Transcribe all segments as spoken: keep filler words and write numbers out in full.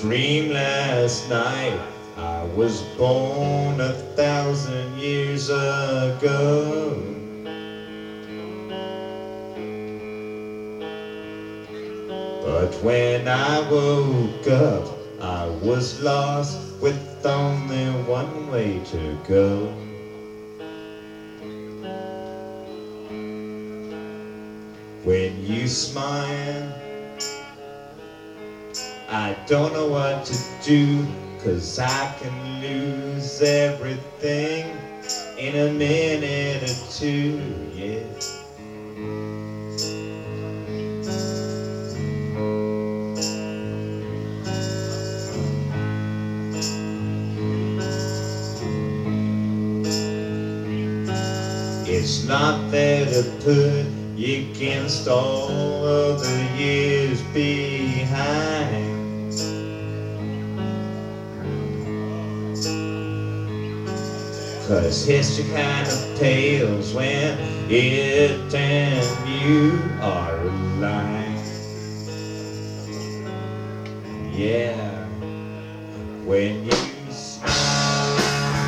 dream last night I was born a thousand years ago. But when I woke up, I was lost with only one way to go. When you smile, I don't know what to do, 'cause I can lose everything in a minute or two, yeah. It's not there to put you against all of the years behind. 'Cause history kind of pales when it and you are aligned. Yeah, when you smile,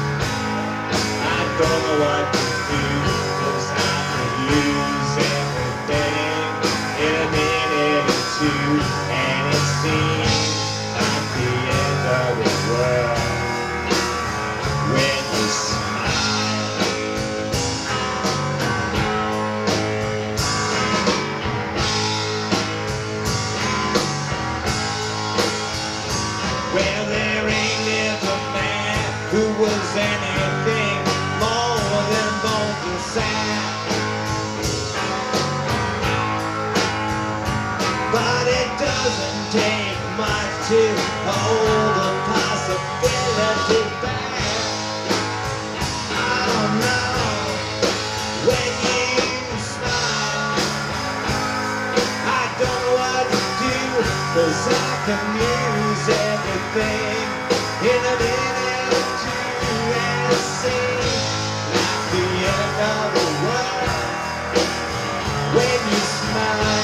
I don't know what to do, 'cause I could lose everything in a minute or two, and it seems like the end of the world. When you smile, well, there ain't never man who was anything more than bones and sand. But it doesn't take much to hold the possibility back. I don't know. When you smile, I don't know what to do, 'cause I can lose everything in a minute or two, and it seems like the end of the world when you smile.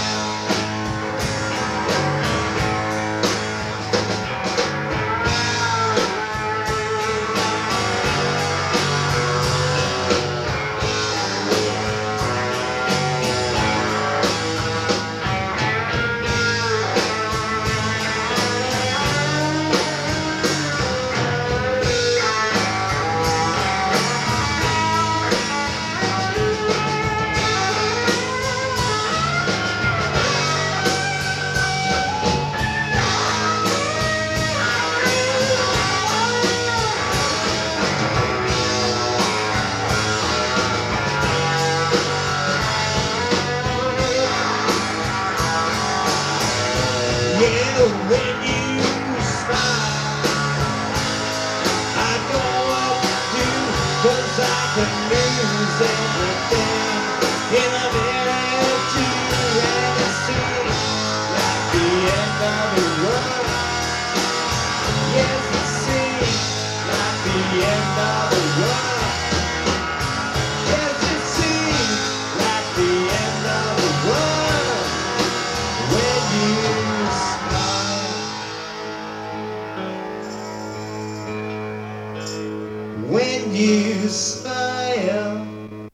Yeah, when you smile, I don't know what to do, 'cause I can lose everything in a minute or two, and it seems like the end of the world. Yes, it seems like the end of the world. Yes, it seems like the end of the world when you When you smile.